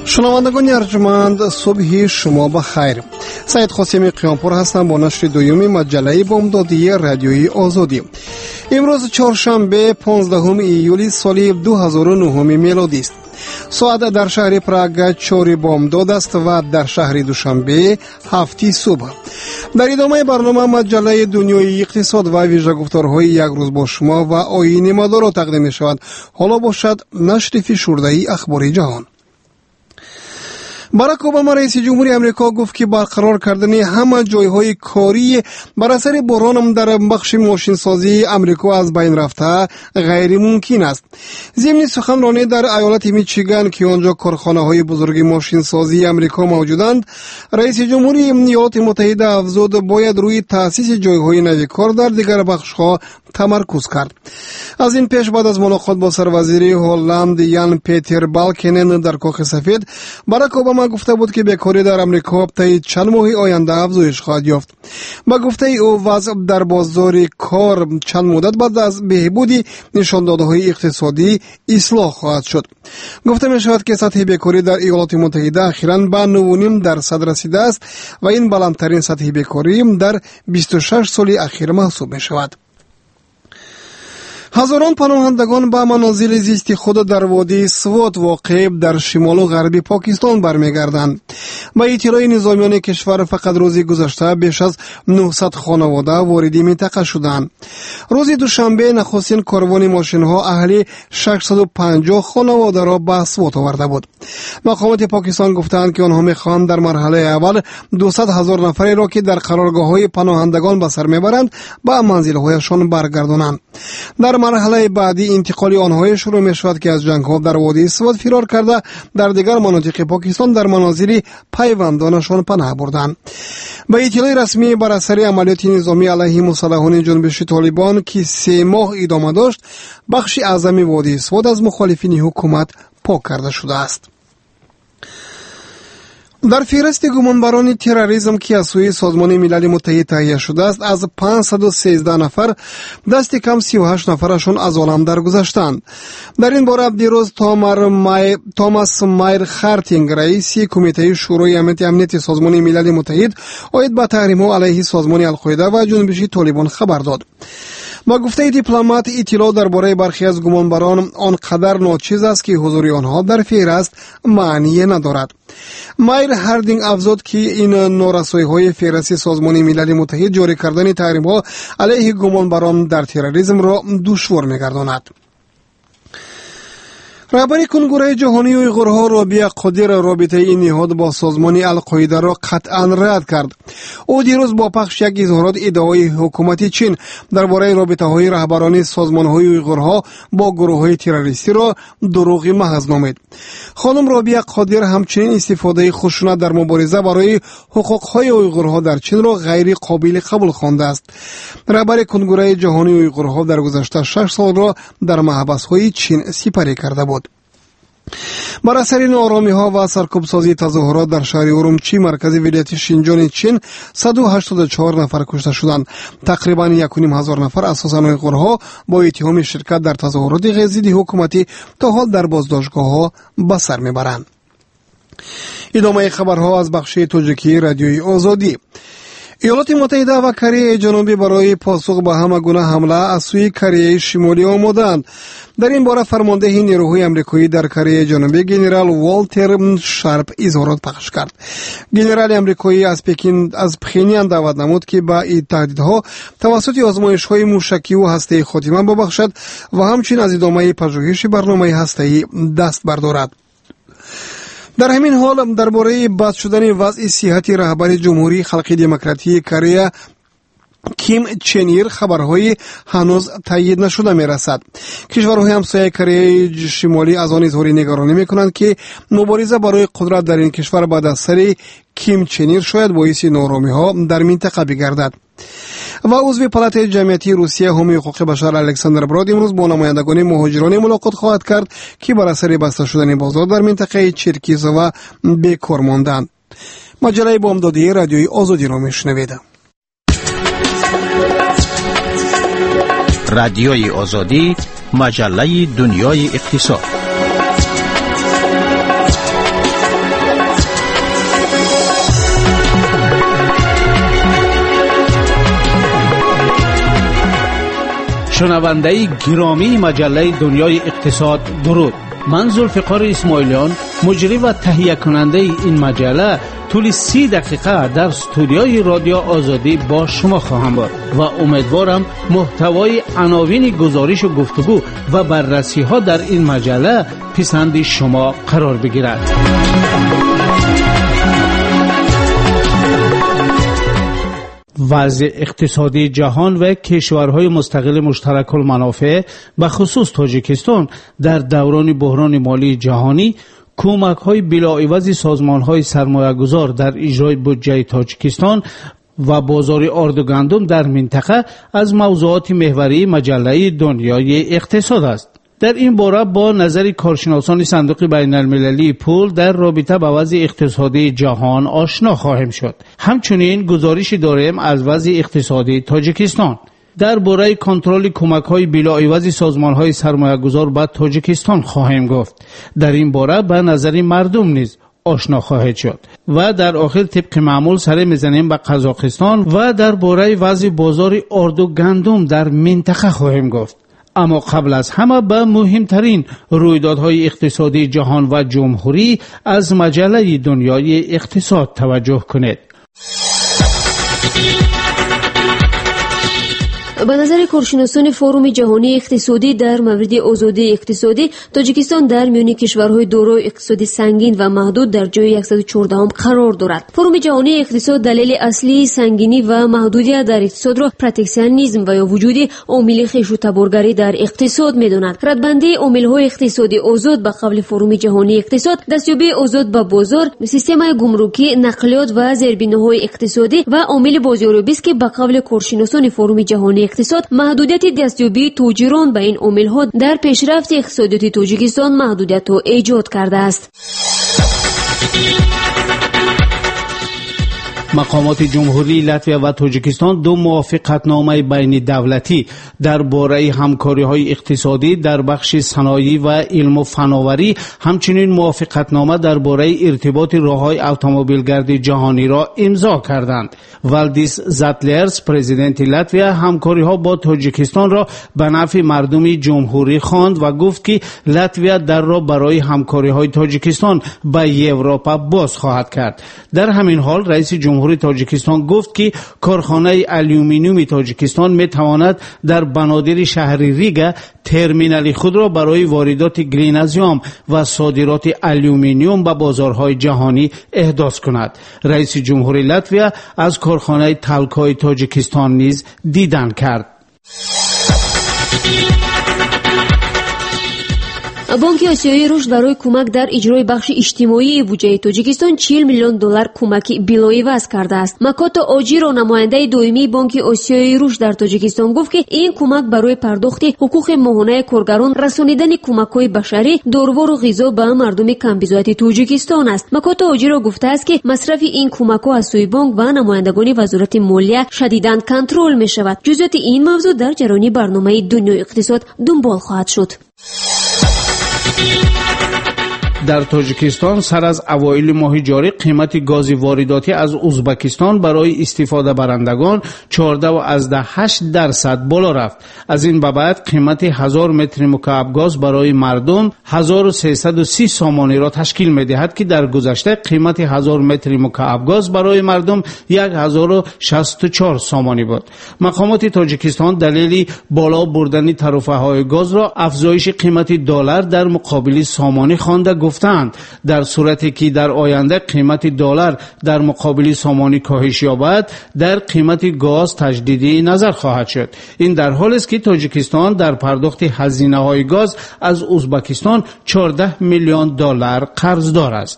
شنوندگان ارجمند، صبح شما بخیر. سید قاسمی قیامپور هستم با نشر دومی مجله بامدادی رادیویی آزادی. امروز چهارشنبه 15 ایولی سال 2009 میلادی است. ساعت در شهر پراگ 4 بامداد است و در شهر دوشنبه 7 صبح. در ادامه برنامه مجله دنیای اقتصاد و ویژه گفتارهای یک روز با شما و آیین مدار تقدیم می شود. حالا باشد نشر فشرده اخبار جهان. باراک اوباما رئیس جمهوری امریکا گفت که برقرار کردن همه جایهای کاری بر اثر بحران در بخش ماشین سازی امریکا از بین رفته غیر ممکن است. ضمن سخنرانی در ایالت میچیگان که آنجا کارخانه های بزرگ ماشین سازی امریکا موجودند، رئیس جمهوری ایالات متحده افزود باید روی تأسیس جایهای نو کار در دیگر بخش ها تمرکز کرد. از این پیش بعد از ملاقات با سروزیر هلند یان پیتر بالکنن در کاخ سفید، باراک اوباما گفته بود که بیکاری در امریکا طی چند ماه آینده افزایش خواهد یافت. با گفته او وضع در بازار کار چند مدت بعد از بهبود نشاندادهای اقتصادی اصلاح خواهد شد. گفته می شود که سطح بیکاری در ایالات متحده اخیراً به 9.5% رسیده است و این بلندترین سطح بیکاری در 26 سال اخیر محسوب می شود. هزاران پناهندگان به منازل زیستی خود در وادی سوات واقع در شمال و غربی پاکستان برمیگردند. با اطلاع نظامیان کشور فقط روزی گذشته بیش از 900 خانواده وارد منطقه شدند. روز دوشنبه نخستین کاروان ماشین ها اهل 650 خانواده را به سوات آورده بود. مقامات پاکستان گفتند که آنها میخواهند در مرحله اول 200,000 نفری را که در قرارگاه های پناهندگان به سر میبرند به منزل هایشان برگردانند. در مرحله بعدی انتقال آنها شروع می شود که از جنگ ها در وادی سوات فرار کرده در دیگر مناطق پاکستان در منازل پیوندانشان پناه بردند. با اطلاع رسمی بر اثر عملیات نظامی علیه مسلحان جنبش طالبان که 3 ماه ادامه داشت، بخش اعظم وادی سوات از مخالفین حکومت پاک کرده شده است. در فهرست گمانبران تروریسم که از سوی سازمان ملل متحد تهیه شده است، از 513 نفر دست کم 38 نفرشان از عالم درگذشتند. در این باره دیروز توماس مایر خارتینگ رئیس کمیته شورای امنیت سازمان ملل متحد عاید به تحریم‌ها علیه سازمان القاعده و جنبش طالبان خبر داد. با گفته دیپلمات، اطلاع درباره برخی از گمانبران آنقدر ناچیز است که حضور آنها در فهرست معنی ندارد. مایر هاردینگ افزود که این نارسایی‌های فهرست سازمان ملل متحد جاری کردن تحریم‌ها علیه گمانبران در تروریسم را دشوار می‌گرداند. رهبر کنگره جهانی اویغورها رابعه قادر رابطه این نهاد با سازمان القاعده را قطعا رد کرد. او دیروز با پخش یک اظهارات ادعای حکومت چین درباره رابطه‌های رهبران سازمان‌های اویغورها با گروه‌های تروریستی را دروغ محض نامید. خانم رابعه قادر همچنین استفاده خشونت در مبارزه برای حقوق‌های اویغورها در چین را غیر قابل قبول خوانده است. رهبر کنگره جهانی اویغورها در گذشته 6 سال را در محبس‌های چین سپری کرده بود. بر اثر ناآرامی ها و سرکوبسازی تظاهرات در شهر ارومچی مرکز ولایت شینجان چین 184 نفر کشته شدند. تقریبا 1,500 نفر اساساً اویغورها با اتهام شرکت در تظاهرات ضد حکومتی تا حال در بازداشتگاه ها به سر میبرند. ادامه خبرها از بخش تاجیکی رادیوی آزادی. ایالات متحده و کره جنوبی برای پاسخ به همه گونه حمله از سوی کره شمالی آمادند. در این باره فرمانده نیروهای امریکایی در کره جنوبی جنرال والتر شارپ اظهارات پخش کرد. جنرال امریکایی از پخینیان دعوت نمود که با این تهدیدها توسط آزمایش‌های موشکی و هسته‌ای خاتمه ببخشد و همچنین از ادامه پژوهش برنامه هسته‌ای دست بردارد. در همین حال درباره بحث شدن وضع صحت رهبر جمهوری خلقی دموکراتیک کره کیم چن ایر خبرهای هنوز تایید نشده میرسد. کشورهای همسایه کره شمالی از آن اظهار نگرانی میکنند که مبارزه برای قدرت در این کشور بعد از سر کیم چن ایر شاید باعث نارامی ها در منطقه بگردد. و عضو پالات جمعیتی روسیه حامی حقوق بشر الکساندر براد امروز با نمایندگان مهاجران ملاقات خواهد کرد که بر اثر بسته شدن بازار در منطقه چرکیز و بیکار ماندند. مجله بامدادی رادیوی آزادی را میشنوید. رادیوی آزادی، مجله دنیای اقتصاد. شنونده گرامی مجله دنیای اقتصاد درود. من ذوالفقار اسماعیلیان مجری و تهیه کننده این مجله طول 30 دقیقه در استودیوی رادیو آزادی با شما خواهم بود و امیدوارم محتوای عناوین گزارش و گفتگو و بررسی ها در این مجله پسند شما قرار بگیرد. وضع اقتصادی جهان و کشورهای مستقل مشترک المنافع به خصوص تاجیکستان در دوران بحران مالی جهانی، کمک‌های بلاعوض سازمان‌های سرمایه‌گذار در اجرای بودجه تاجیکستان و بازار آرد و گندم در منطقه از موضوعات محوری مجله دنیای اقتصاد است. در این باره با نظر کارشناسان صندوق بین المللی پول در رابطه با وضع اقتصادی جهان آشنا خواهیم شد. همچنین گزارشی داریم از وضع اقتصادی تاجیکستان. در باره کنترل کمک‌های بلاعوض سازمان‌های سرمایه‌گذار به تاجیکستان خواهیم گفت. در این باره به نظر مردم نیز آشنا خواهد شد و در آخر طبق معمول سر میزنیم به قزاقستان و در باره وضع بازار آرد و گندم در منطقه خواهیم گفت. اما قبل از همه به مهمترین رویدادهای اقتصادی جهان و جمهوری از مجله دنیای اقتصاد توجه کنید. به نظر کارشناسان فروم جهانی اقتصادی در مورد آزادی اقتصادی، تاجیکستان در میان کشورهای دارای اقتصادی سنگین و محدود در جای 114 قرار دارد. فروم جهانی اقتصاد دلیل اصلی سنگینی و محدودیت در اقتصاد را پروتکشنیسم و یا وجود عامل خویش و تبارگری در اقتصاد می‌داند. ردبندی عامل‌های اقتصادی آزاد به قبل فروم جهانی اقتصاد، دستیابی آزاد به بازار، سیستم گمرکی، نقلیات و زیربناهای اقتصادی و عامل بازاریابی است که به قبل کارشناسان فروم جهانی اقتصاد محدودیت دستیابی تاجران به این عامل‌ها در پیشرفت اقتصادی تاجیکستان محدودیت را ایجاد کرده است. مقامات جمهوری لاتویا و تاجیکستان دو موافقتنامه بین دولتی درباره همکاری‌های اقتصادی در بخش صنایع و علم و فناوری، همچنین موافقتنامه درباره ارتباط راه‌های اتومبیلگرد جهانی را امضا کردند. والدیس زاتلرز پرزیدنت لاتویا همکاری‌ها با تاجیکستان را به نفع مردم جمهوری خواند و گفت که لاتویا در را برای همکاری‌های تاجیکستان با اروپا باز خواهد کرد. در همین حال رئیس جمهوری تاجیکستان گفت که کارخانه آلومینیوم تاجیکستان می تواند در بنادر شهری ریگا ترمینال خود را برای واردات گرینازیوم و صادرات آلومینیوم به بازارهای جهانی احداث کند. رئیس جمهوری لاتویا از کارخانه تالکای تاجیکستان نیز دیدن کرد. بانک آسیایی رشد برای کمک در اجرای بخش اجتماعی بودجه تاجیکستان 40 میلیون دلار کمک بلاعوض کرده است. مکاتو آجیرو نماینده دائمی بانک آسیایی رشد در تاجیکستان گفت که این کمک برای پرداخت حقوق ماهانه کارگران، رسانیدن کمک‌های بشری، داروها و غذا به مردم کمبزایت تاجیکستان است. مکاتو آجیرو گفته است که مصرف این کمک‌ها از سوی بانک و نمایندگان وزارت مالیه شدیداً کنترل می‌شود. جزئیات این موضوع در جریان برنامه دنیای اقتصاد دنبال خواهد شد. در تاجیکستان سر از اوایل ماه جاری قیمت گاز وارداتی از ازبکستان برای استفاده برندگان 14.8% بالا رفت. از این به بعد قیمت 1000 متر مکعب گاز برای مردم 1330 سامانی را تشکیل می‌دهد که در گذشته قیمت 1000 متر مکعب گاز برای مردم 1064 سامانی بود. مقامات تاجیکستان دلیل بالا بردن تعرفه‌های گاز را افزایش قیمت دلار در مقابل سامانی خوانده گفتند. در صورتی که در آینده قیمت دلار در مقابل سامانی کاهش یابد، در قیمت گاز تجدیدی نظر خواهد شد. این در حالی است که تاجیکستان در پرداخت هزینه‌های گاز از ازبکستان 14 میلیون دلار قرضدار است.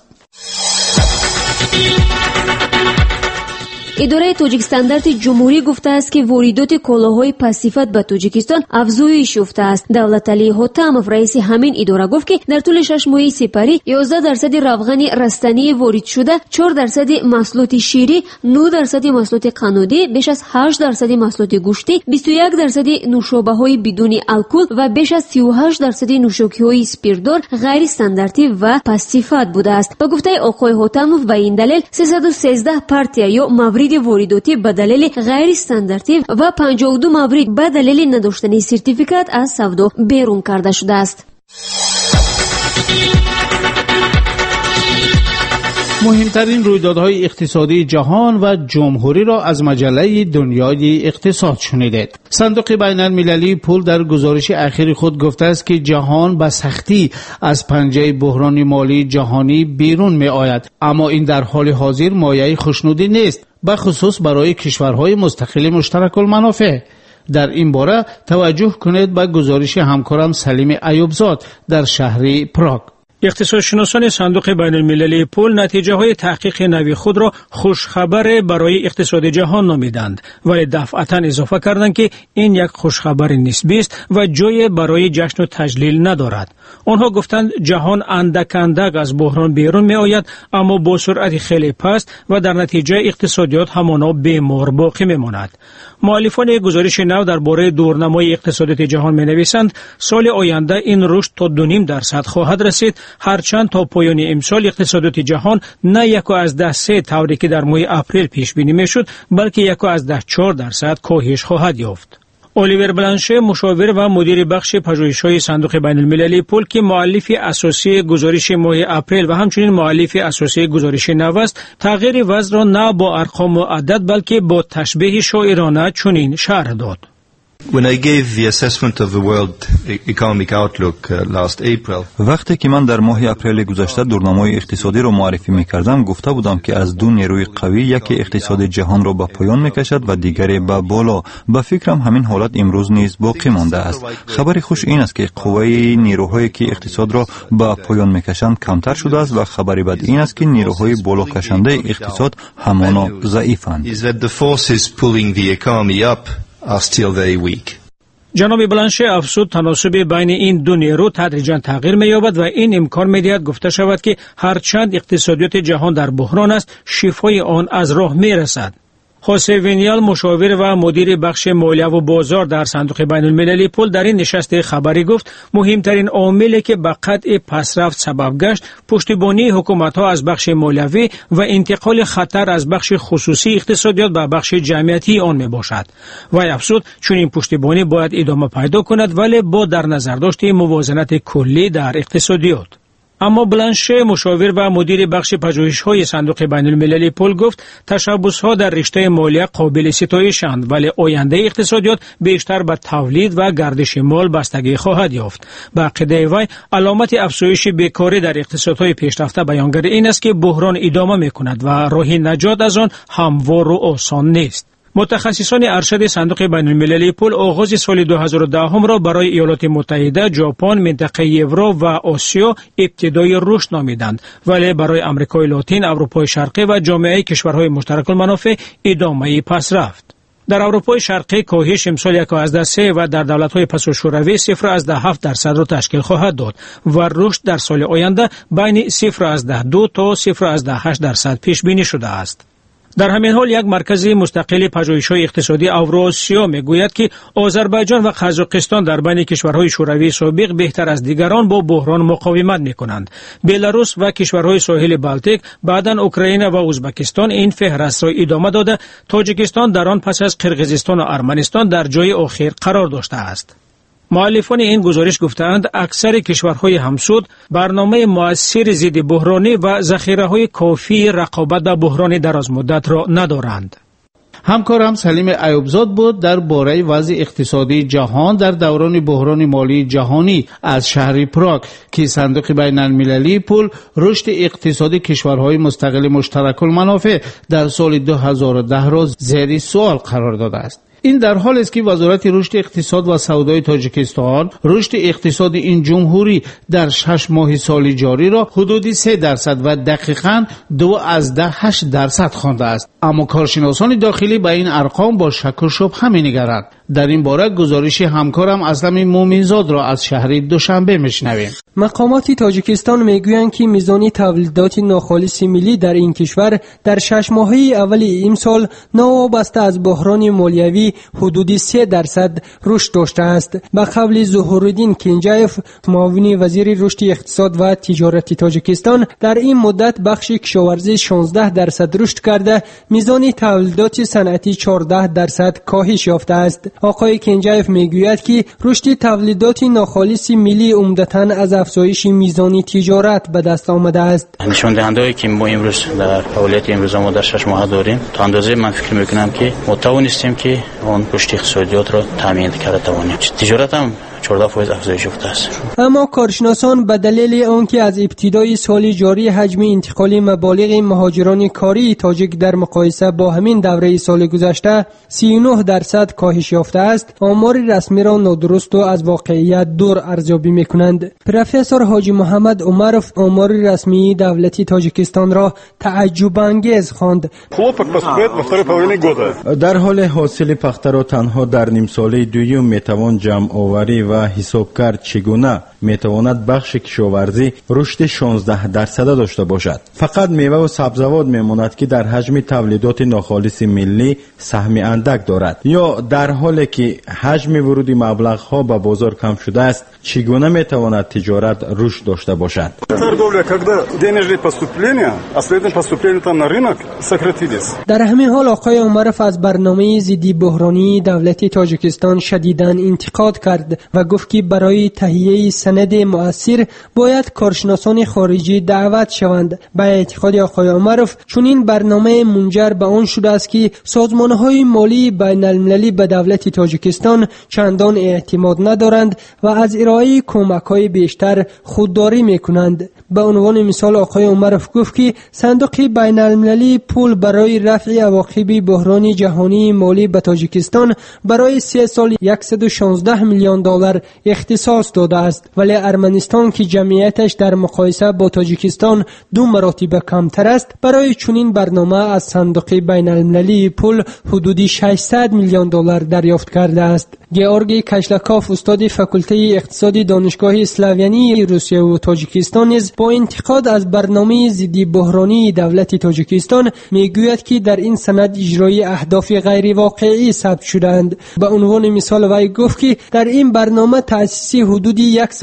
اداره تاجیک استاندارد جمهوری گفته است که واردات کالاهای پس‌صفت به تاجیکستان افزایش یافته است. دولت علی حاتمов رئیس همین اداره گفت که در طول 6 ماه سپری 11% روغن رستنی وارد شده، 4% محصولات شیری، 9% محصولات قنادی، بیش از 8% محصولات گوشتی، 21% نوشابه‌های بدون الکل و بیش از 38% نوشاکی‌های اسپیردار غیر استانداردی و پس‌صفت بوده است. با گفته آقای حاتمov و این دلیل 313 پارتیا یا مورد مبلغ وارداتی به دلیل غیر استانداردی و 52 مورد به دلیل نداشتن سرتیفیکات از سودا بیرون کرده شده است. مهمترین رویدادهای اقتصادی جهان و جمهوری را از مجله دنیای اقتصاد شنیدید. صندوق بین المللی پول در گزارش اخیر خود گفته است که جهان به سختی از پنجه بحران مالی جهانی بیرون می آید، اما این در حال حاضر مایه خوشنودی نیست، به خصوص برای کشورهای مستقل مشترک المنافع. در این باره توجه کنید به گزارش همکارم سلیم ایوبزاد در شهر پراگ. اقتصادشناسان صندوق بین المللی پول نتیجه های تحقیق نوی خود را خوشخبر برای اقتصاد جهان نامیدند، ولی دفعتا اضافه کردند که این یک خوشخبر نسبی است و جای برای جشن و تجلیل ندارد. آنها گفتند جهان اندک اندک از بحران بیرون می آید، اما با سرعت خیلی پست و در نتیجه اقتصادیات همانا بیمار باقی می ماند. مؤلفان گزارش نو درباره دورنمای اقتصادیات جهان می نویسند سال آینده این رشد تا 2.5% خواهد رسید، هرچند تا پایان امسال اقتصادیات جهان نه 1.3 طوری که در ماه اپریل پیش بینی می شد، بلکه 1.4% کاهش خواهد یافت. الیور بلانشه، مشاور و مدیر بخش پژوهش‌های صندوق بین المللی پول که مؤلف اساسی گزارش ماه اپریل و همچنین مؤلف اساسی گزارش نو است، تغییر وضع را نه با ارقام و عدد بلکه با تشبیه شاعرانه چنین شرح داد. When I gave the assessment of the World Economic Outlook last April, وقتی که من در ماه اپریل گذشته دورنمای اقتصادی را معرفی می‌کردم، گفته بودم که از دو نیروی قوی یکی اقتصاد جهان را به پایان می‌کشد و دیگری به بالا. به فکرم همین حالت امروز نیز باقی مانده است. خبر خوش این است که قوه نیروهایی که اقتصاد را به پایان می‌کشند کمتر شده است و خبر بد این است که نیروهای بالا کشنده اقتصاد همانا ضعیفند. جناب بلانشه افزود تناسب بین این دو نیرو تدریجاً تغییر می‌یابد و این امکان می‌دهد گفته شود که هرچند اقتصادیات جهان در بحران است، شفای آن از راه می‌رسد. خوسه وینیال، مشاور و مدیر بخش مالیه و بازار در صندوق بین المللی پول، در این نشست خبری گفت مهمترین عاملی که به قطع پسرفت سبب گشت پشتیبانی حکومت‌ها از بخش مالیوی و انتقال خطر از بخش خصوصی اقتصادیات به بخش جمعیتی آن میباشد. و افزود چون این پشتیبانی باید ادامه پیدا کند ولی با در نظر داشتن موازنت کلی در اقتصادیات. اما بلانشه، مشاور و مدیر بخش پژوهش‌های صندوق بین المللی پول گفت تشبس‌ها در رشته مالیه قابل ستایش‌اند، ولی آینده اقتصادیات بیشتر به تولید و گردش مال بستگی خواهد یافت. به عقیده وی علامت افزایش بیکاری در اقتصادهای پیشرفته بیانگر این است که بحران ادامه می‌کند و راه نجات از آن هموار و آسان نیست. متخصصان ارشد صندوق بین المللی پول آغاز سال 2010 را برای ایالات متحده، ژاپن، منطقه یورو و آسیا ابتدای رشد نامیدند، ولی برای آمریکای لاتین، اروپای شرقی و جامعه کشورهای مشترک المنافع ادامه پس رفت. در اروپای شرقی کاهش امسال 1.3 و در دولت‌های پس‌الشوروی 0.7% را تشکیل خواهد داد و رشد در سال آینده بین 0.2 تا 0.8% پیش بینی شده است. در همین حال یک مرکز مستقل پژوهش‌های اقتصادی اوراسیا میگوید که آذربایجان و قزاقستان در بین کشورهای شوروی سابق بهتر از دیگران با بحران مقاومت می‌کنند. بلاروس و کشورهای ساحل بالتیک، بعداً اوکراین و ازبکستان این فهرست را ادامه داده، تاجیکستان در آن پس از قرقیزستان و ارمنستان در جای آخر قرار داشته است. مؤلفان این گزارش گفتند اکثر کشورهای همسود برنامه مؤثر ضد بحرانی و ذخیره‌های کافی رقابت با بحران دراز مدت را ندارند. همکارم سلیم ایوبزاد بود در باره وضع اقتصادی جهان در دوران بحران مالی جهانی از شهر پراگ که صندوق بین المللی پول رشد اقتصادی کشورهای مستقل مشترک المنافع در سال 2010 را زیر سوال قرار داده است. این در حالی است که وزارت رشد اقتصاد و سودای تاجیکستان رشد اقتصاد این جمهوری در 6 ماه سال جاری را حدود 3% و دقیقاً 2.8% خوانده است. اما کارشناسان داخلی به این ارقام با شک و شبهه می‌نگرند. در این باره گزارش همکارم اسلم مومنزاد را از شهر دوشنبه میشنویم. مقامات تاجیکستان میگویند که میزان تولیدات ناخالص ملی در این کشور در 6 ماهه اول امسال نوابسته از بحران مالیوی مالی حدود 3% رشد داشته است. به قول ظهورالدین کنجایف، معاون وزیر رشد اقتصاد و تجارت تاجیکستان، در این مدت بخش کشاورزی 16% رشد کرده، میزان تولیدات صنعتی 14% کاهش یافته است. آقای کنجایف میگوید که رشد تولیدات ناخالص ملی عمدتاً از افزایش میزان تجارت به دست آمده است. نشان دهنده‌ای که ما امروز در فعالیت امروز ما در 6 ماه داریم، تا اندازه من فکر میکنم که ما توانستیم که اون رشد اقتصادیات را تامین کرده توانیم. تجارت هم 14% افزایش یافته است. اما کارشناسان به دلیل آنکه از ابتدای سال جاری حجم انتقال مبالغ مهاجران کاری تاجیک در مقایسه با همین دوره سال گذشته 39% کاهش یافته است، آمار رسمی را نادرست و از واقعیت دور ارزیابی میکنند. پروفسور حاجی محمد عمرов آمار رسمی دولتی تاجیکستان را تعجب انگیز خواند. در حال حاصل پخته را تنها در نیم ساله دوم میتوان جمع آوری و حساب کرد چگونه میتواند بخش کشاورزی رشد 16% داشته باشد. فقط میوه و سبزیجات میماند که در حجم تولیدات ناخالص ملی سهم اندک دارد. یا در حالی که حجم ورود مبلغ ها به بازار کم شده است، چگونه میتواند تجارت رشد داشته باشد؟ در همین حال آقای عمرов از برنامه ضد بحرانی دولت تاجیکستان شدیداً انتقاد کرد و گفت که برای تهیه سند مؤثر باید کارشناسان خارجی دعوت شوند. به اعتقاد آقای عمرов چنین برنامه منجر به آن شده است که سازمان‌های مالی بین المللی به دولت تاجیکستان چندان اعتماد ندارند و از ارائه کمک‌های بیشتر خودداری می‌کنند. به عنوان مثال آقای عمرов گفت که صندوق بین المللی پول برای رفع عواقب بحران جهانی مالی به تاجیکستان برای 3 سال 116 میلیون دلار اختصاص داده است، ولی ارمنستان که جمعیتش در مقایسه با تاجیکستان 2 مراتب کمتر است، برای چنین برنامه از صندوق بین المللی پول حدود 600 میلیون دلار دریافت کرده است. گیورگی کشلکاف، استاد فاکولته اقتصادی دانشگاه اسلاویانی روسیه و تاجیکستان نیز با انتقاد از برنامه ضد بحرانی دولت تاجیکستان میگوید که در این سند اجرای اهداف غیر واقعی ثبت شدند. به عنوان مثال وی گفت که در این برنامه تأسیس حدود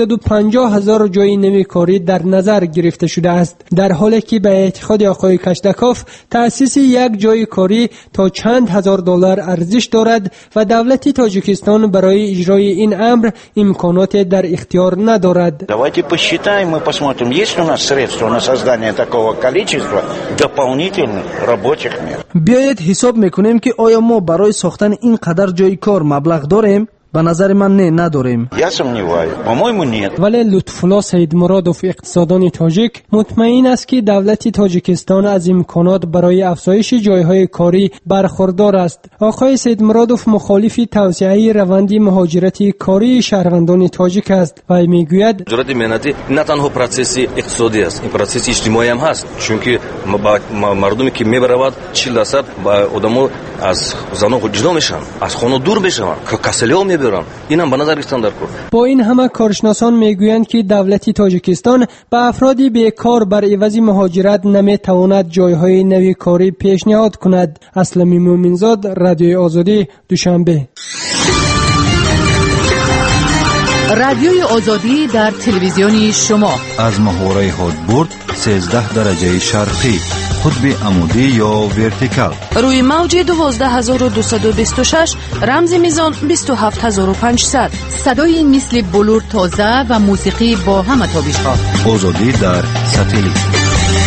150,000 جای نوی کاری در نظر گرفته شده است، در حالی که به اعتقاد آقای کشلکاف تأسیس یک جای کاری تا چند هزار دلار ارزش دارد و دولت تاجیکستان برای اجرای این امر امکانات در اختیار ندارد. Давайте посчитаем, мы посмотрим, есть ли у нас средства на создание такого количества дополнительных рабочих мест. بیایید حساب میکنیم که آیا ما برای ساختن این قدر جای کار مبلغ داریم؟ به نظر من نداریم. Я сомневаюсь. По-моему, нет. ولی لطفالله سیدمرادوف اقتصاددان تاجیک مطمئن است که دولت تاجیکستان از امکانات برای افزایش جایهای کاری برخوردار است. آقای سیدمرادوف مخالف توسعه روند مهاجرت کاری شهروندان تاجیک است و میگوید مهاجرت مهنتی نه تنها پروسس اقتصادی است، این پروسس اجتماعی هم هست، چون که مردمی که میبرند 40% با آدمو از زنان جدا میشن، از خانه دور میشن، کسلی‌ها میبرن. اینم به نظر استاندارد کن. با این همه کارشناسان میگویند که دولت تاجیکستان به افرادی بیکار بر عوض مهاجرت نمیتواند جایهای نوی کاری پیشنهاد کند. اسلمی مومنزاد، رادیوی آزادی، دوشنبه. رادیوی آزادی در تلویزیونی شما از محوره هادبورد 13 درجه شرقی، قطب عمودی یا ورتیکال، روی موج 12226 رمز میزان 27500، صدای مثل بلور تازه و موسیقی با همه تابش‌ها. آزادی در ساتلیت.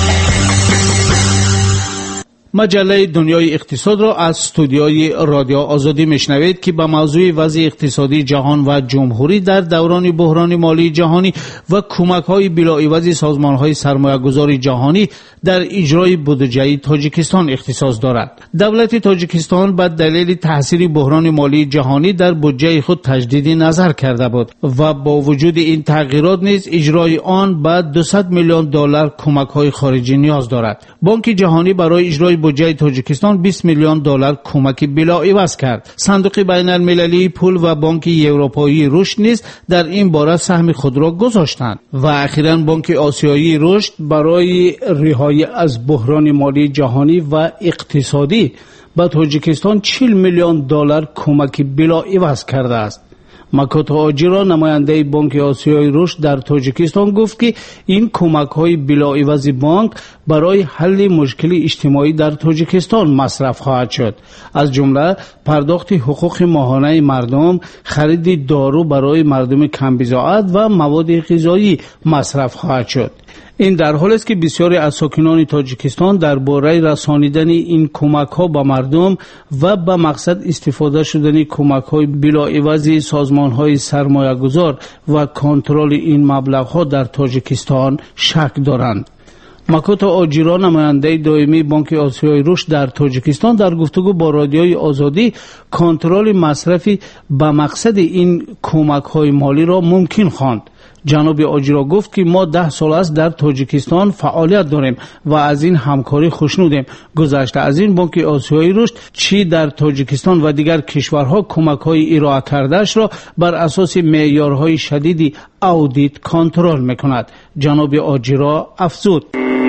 مجله دنیای اقتصاد را از استودیوی رادیو آزادی میشنوید که به موضوع وضع اقتصادی جهان و جمهوری در دوران بحران مالی جهانی و کمک‌های بلاعوض سازمان‌های سرمایه‌گذاری جهانی در اجرای بودجه تاجیکستان اختصاص دارد. دولت تاجیکستان به دلیل تاثیر بحران مالی جهانی در بودجه خود تجدید نظر کرده بود و با وجود این تغییرات نیز اجرای آن به 200 میلیون دلار کمک‌های خارجی نیاز دارد. بانک جهانی برای اجرای بودجه تاجیکستان 20 میلیون دلار کمک بلاعوض کرد. صندوق بین المللی پول و بانک اروپایی رشد نیز در این باره سهم خود را گذاشتند و اخیراً بانک آسیایی رشد برای رهایی از بحران مالی جهانی و اقتصادی به تاجیکستان 40 میلیون دلار کمک بلاعوض کرده است. ماکوتو آجیرا نماینده بانک آسیای رشد در تاجیکستان گفت که این کمک‌های بلاعوض بانک برای حل مشکل اجتماعی در تاجیکستان مصرف خواهد شد. از جمله پرداخت حقوق ماهانه مردم، خرید دارو برای مردم کم بضاعت و مواد غذایی مصرف خواهد شد. این در حالی است که بسیاری از ساکنان تاجیکستان درباره رسانیدن این کمک‌ها به مردم و به مقصد استفاده شدن کمک‌های بلاعوض سازمان‌های سرمایه‌گذار و کنترل این مبلغ‌ها در تاجیکستان شک دارند. ماکوتو آجیرا نماینده دائمی بانک آسیای رشد در تاجیکستان در گفتگو با رادیوی آزادی کنترل مصرفی به مقصد این کمک‌های مالی را ممکن خواند. جناب آجیرا گفت که ما 10 سال است در تاجیکستان فعالیت داریم و از این همکاری خوشنودیم. گذشته از این بانک آسیای رشد چی در تاجیکستان و دیگر کشورها کمک‌های ارائه کرده‌اش را بر اساس معیارهای شدید اودیت کنترل می‌کند. جناب آجیرا افزود: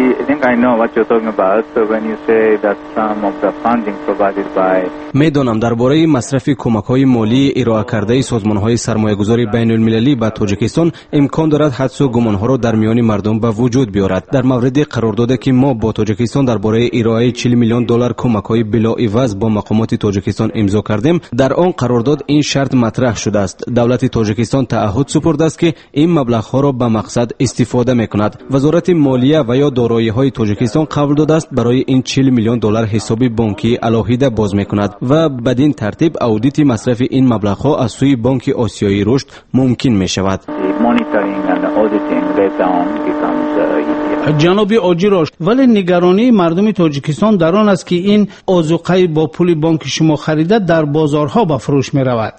میدانم درباره مصرف کمک‌های مالی ارائه کرده سازمان‌های سرمایه‌گذاری بین‌المللی به تاجیکستان امکان دارد حدس و گمان‌ها را در میان مردم به وجود بیارد. در مورد قراردادی که ما با تاجیکستان درباره ارائه 40 میلیون دلار کمک‌های بلاعوض با مقامات تاجیکستان امضا کردیم، در آن قرارداد این شرط مطرح شده است: دولت تاجیکستان تعهد سپرده است که این مبلغ‌ها را به مقصد استفاده می‌کند. وزارت مالیه و یا دارایی‌های تاجیکستان قبول داده است برای این 40 میلیون دلار حساب بانکی علاهیده باز می‌کند و بدین ترتیب اودیت مصرف این مبلغ‌ها از سوی بانک آسیای رشد ممکن می‌شود. جناب آجیرا، ولی نگرانی مردم تاجیکستان در آن است که این آذوقه با پول بانک شما خریده در بازارها به فروش می‌رود.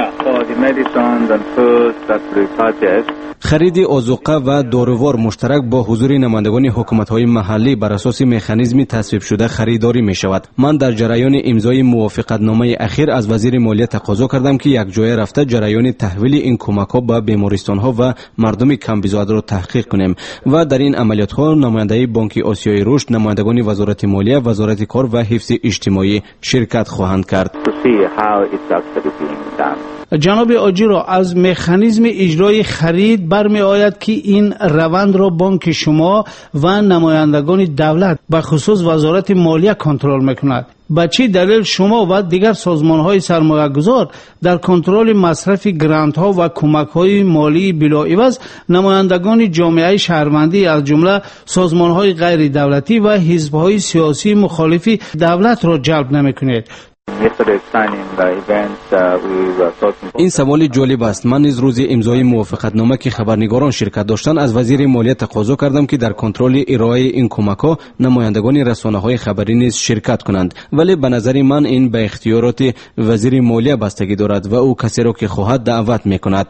خرید آذوقه و دارووار مشترک با حضور نمایندگان حکومت‌های محلی بر اساس مکانیزم تصویب شده خریداری می‌شود. من در جریان امضای موافقتنامه اخیر از وزیر مالیه تقاضا کردم که یک جای رفته جریان تحویل این کمک‌ها به بیمارستان‌ها و مردم کم بضاعت را تحقیق کنیم و در این عملیات‌ها نماینده بانک آسیای رشد، نمایندگان وزارت مالیه، وزارت کار و حفظ اجتماعی شرکت خواهند کرد. جناب آجیرا، از مکانیزم اجرای خرید برمی آید که این روند را بانک شما و نمایندگان دولت به خصوص وزارت مالیه کنترل میکند. به چه دلیل شما و دیگر سازمان‌های سرمایه‌گذار در کنترل مصرف گرانت‌ها و کمک‌های مالی بلاعوض نمایندگان جامعه شهروندی از جمله سازمان‌های غیر دولتی و حزب‌های سیاسی مخالف دولت را جلب نمی‌کنید؟ این سوال جالب است. من نیز روز امضای موافقتنامه که خبرنگاران شرکت داشتند از وزیر مالیه تقاضا کردم که در کنترل ارائه این کمک‌ها نمایندگان رسانه‌های خبری نیز شرکت کنند، ولی به نظر من این به اختیارات وزیر مالیه بستگی دارد و او کسی را که خواهد دعوت می‌کند.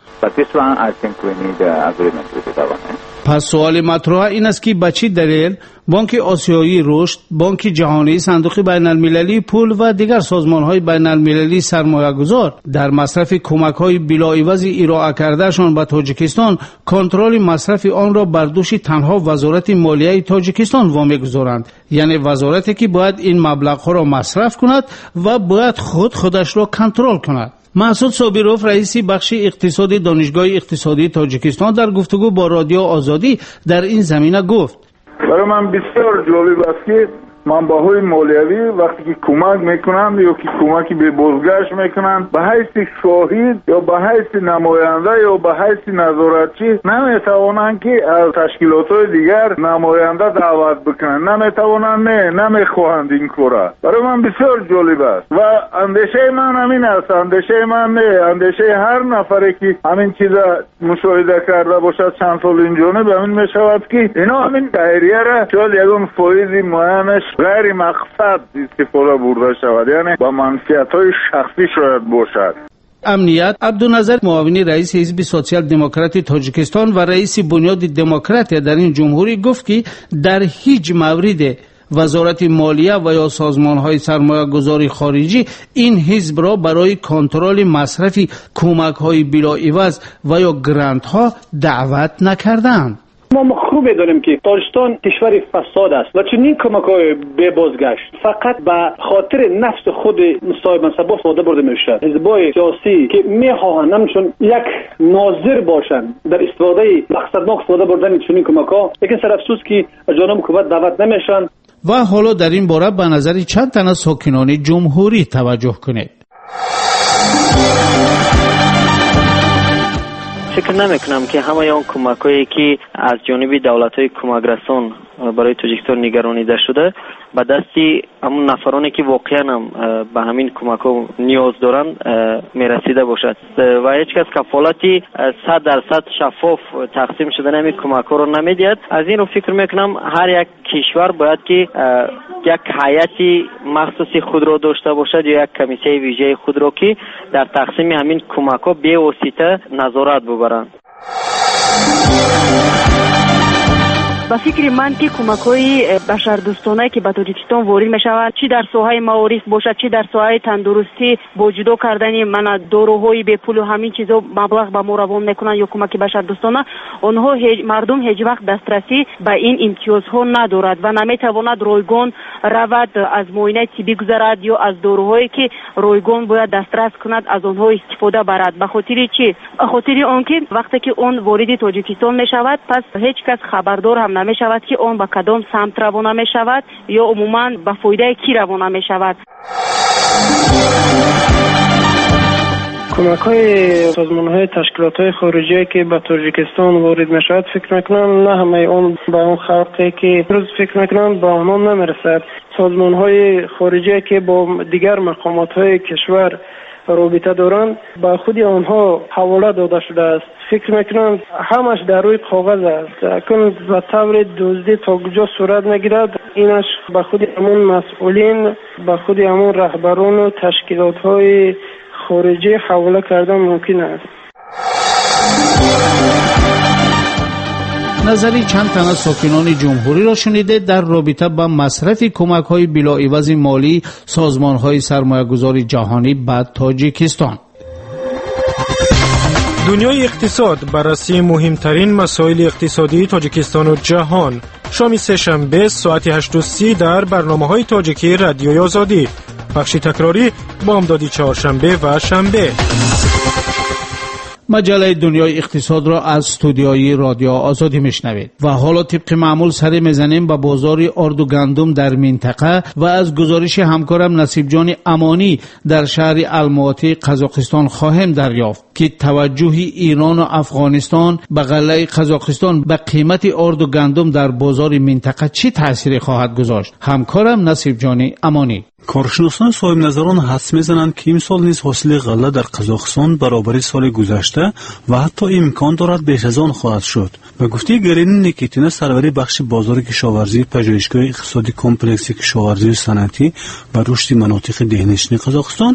پس سوال مطرح این است که به چه دلیل بانک آسیایی رشد، بانک جهانی، صندوق بین المللی پول و دیگر سازمان‌های بین المللی سرمایه‌گذار در مصرف کمک‌های بلاعوض ارائه کردهشان به تاجیکستان کنترل مصرف آن را بر دوش تنها وزارت مالیه تاجیکستان وامی‌گذارند، یعنی وزارتی که باید این مبلغ‌ها را مصرف کند و باید خودش را کنترل کند. مسعود صابروف، رئیس بخش اقتصادی دانشگاه اقتصادی تاجیکستان در گفتگو با رادیو آزادی در این زمینه گفت: برای من بسیار جالب است که منبع‌های مالیوی وقتی که کمک میکنند یا که کمکی به بازگشت میکنند به حیث شاهد یا به حیث نماینده یا به حیث نظارتچی نمیتوانند که از تشکیلات‌های دیگر نماینده دعوت بکنند، نمیتوانند، نمیخواهند این کارا. برای من بسیار جالب است و اندیشه من همین است، اندیشه هر نفری که همین چیزا مشاهده کرده باشد چند سال اینجا به همین میشود که اینا همین دایره را شاید یگان فایده معینش غیر مقصد استفاده برده شود، یعنی با منفعت‌های شخصی شاید باشد. امنیت عبدالنظر معاونی رئیس حزب سوسیال دموکرات تاجیکستان و رئیس بنیاد دموکرات در این جمهوری گفت که در هیچ مورد وزارت مالیه و یا سازمان‌های سرمایه‌گذاری خارجی این حزب را برای کنترل مصرف کمک‌های بلاعوض و یا گرانت‌ها دعوت نکردند. ما خوب می‌دانیم که تاجیکستان کشور فساد است و چنین کمک‌های به بازگشت فقط به خاطر نفس خود صاحب منصب‌ها استفاده برده می‌شود. حزب‌های سیاسی که می‌خواهند همچون یک ناظر باشند در استفاده مقصدناک استفاده بردن چنین کمک‌ها، لیکن سر افسوس که جانب حکومت دعوت نمیشن. و حالا در این باره به نظر چند تن از ساکنان جمهوری توجه کنید. فکر نمیکنم که همه اون کمکایی که از جانب دولت‌های کمک‌رسان برای تاجیکستان نگرانیده شده به دستی همون نفرانی که واقعا هم به همین کمک‌ها نیاز دارند میرسیده باشد و هیچ کس کفالتی 100% شفاف تقسیم شدن همین کمک‌ها رو نمیدید. از این رو فکر میکنم هر یک کشور باید که یک هیئتی مخصوصی خود را داشته باشد یا یک کمیته ویژه خود را که در تقسیم همین کمک‌ها به واسطه نظارت ببرند. با فکر من که کمک‌های بشردوستانه که به تاجیکستان وارد می‌شود، چی در ساحه معارف باشد، چی در ساحه تندرستی با جدا کردن من داروهای به پول و همین چیزا مبلغ به ما روان میکنن یا کمک بشردوستانه، آنها مردم هیچ وقت دسترسی به این امتیازها ندارد و نمیتواند رایگان رود از معاینه طبی گذرد یا از داروهایی که رایگان باید دسترس کند از آنها استفاده برد. به خاطر چی؟ به خاطر آنکه وقتی که اون وارد تاجیکستان می‌شود پس هیچ کس خبردار هم نمی شود که اون به کدام سمت روانه می شود یا عموما به فایده کی روانه می شود. کمک‌های سازمان‌های تشکیلات‌های خارجی که به تاجیکستان وارد می شود فکر می‌کنم نه همه اون به اون خلقی که روز فکر می‌کنم به آنها نمی‌رسد. سازمان‌های خارجی که با دیگر مقامات‌های کشور رابطه دارند با خود آنها حواله داده شده است. فکر میکنم همش در روی کاغذ است، اکنون به طور دزدی تا کجا صورت نگیرد اینش به خود همون مسئولین، به خود همون رهبران و تشکیلات های خارجی حواله کردن ممکن است. نظری چند تن از ساکنان جمهوری را شنیده در رابطه با مصرف کمک‌های بلاعوض مالی سازمان‌های سرمایه‌گذاری جهانی به تاجیکستان. دنیای اقتصاد بررسی مهمترین مسائل اقتصادی تاجیکستان و جهان. شام سه‌شنبه ساعت 8:30 در برنامه‌های تاجیکی رادیوی آزادی. بخش تکراری بامدادی چهارشنبه و شنبه. مجله دنیای اقتصاد را از استودیوی رادیو آزادی میشنوید و حالا طبق معمول سر میزنیم به بازار آرد و گندم در منطقه و از گزارش همکارم نصیب جان امانی در شهر الماتی قزاقستان خواهیم دریافت که توجه ایران و افغانستان به غله قزاقستان به قیمت آرد و گندم در بازار منطقه چه تأثیری خواهد گذاشت. همکارم نصیب جان امانی. کارشناسان صاحب نظران حدس میزنند که امسال نیز حاصل غله در قزاقستان برابر سال گذشته و حتی امکان دارد بیش از آن خواهد شد. به گفته گرین نیکیتینا سروری بخش بازار کشاورزی پژوهشگاه اقتصادی کمپلکس کشاورزی و صنعتی و رشد مناطق دهنشین قزاقستان،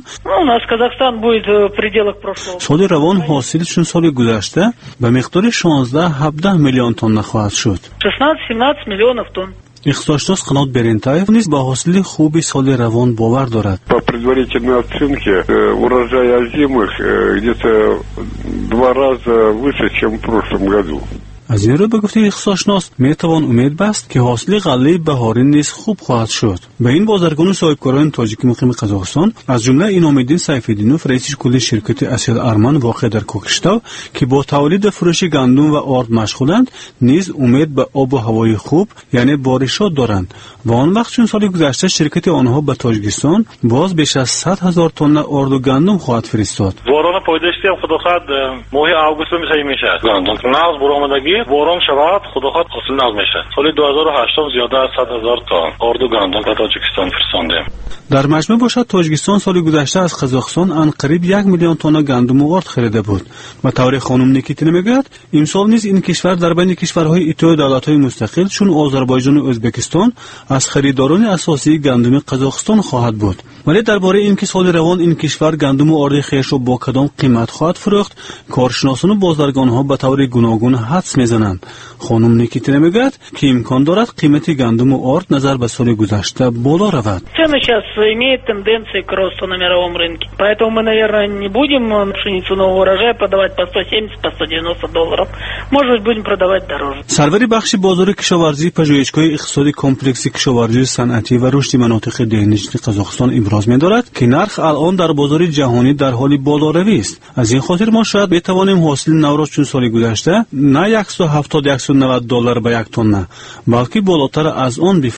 سال روان حاصلشون سال گذشته به مقدار 16-17 میلیون تن خواهد شد. 16-17 میلیون تن. اقتصادشناس قنات برентаев نیز با حاصل خوبی سال روان باور دارد. По предварительной оценке урожай озимых где-то 2 раза выше, чем в прошлом году. از این رو به گفته اقتصادشناس میتوان امید بست که حاصل غله بهاری نیز خوب خواهد شد. به این بازرگان صاحبکاران تاجیک مقیم قزاقستان از جمله اینامدین سیف‌الدینوف رئیس کل شرکت اسیل ارمان واقع در کوکشتاو که با تولید فروش گندم و آرد مشغولند نیز امید به آب و هوای خوب یعنی بارشات دارند و آن وقت چون سال گذشته شرکت آنها به تاجیکستان باز بیش از 100,000 تن آرد و گندم خواهد فرستاد. باران پایداشتی هم خداخواد ماه آگوست میشه گندم نقض برآمدگی باران شود خداخواد حاصل نقض میشه. سال 2008 زیاده از 100,000 تن آرد و گندم به تاجیکستان فرستاندیم. در مجموع باشد تاجیکستان سال گذشته از قزاقستان انقریب 1 میلیون تن گندم و آرد خریده بود. و طور خانم نیکیتینا میگوید امسال نیز این کشور در بین کشورهای اتحاد دولت‌های مستقل چون آذربایجان و ازبکستان از خریداران اساسی گندم قزاقستان خواهد بود. ولی درباره اینکه سال روان این کشور گندم و آرد خویش را با کدام قیمت خواهد فروخت، کارشناسان و بازرگان‌ها به طور گوناگون حدس میزنند. خانم نیکیتینا میگوید که امکان دارد قیمت گندم و آرد نظر به سال گذشته بالا رود. Цены сейчас имеют тенденции к росту на мировом рынке. Поэтому мы, наверное, не будем пшеницу нового урожая продавать по 170, по 190 долларов. Может быть, будем продавать дороже. سروری بخش بازار کشاورزی پژوهشگاه اقتصادی کمپلکس کشاورزی صنعتی و رشد مناطق دهنشین قزاقستان ابراز می‌دارد که نرخ الان در بازار جهانی در حال بالاروی است. از این خاطر ما شاید بتوانیم حاصل نو را چون سال گذشته نه 170 190 دلار به یک تن، بلکه بالاتر از آن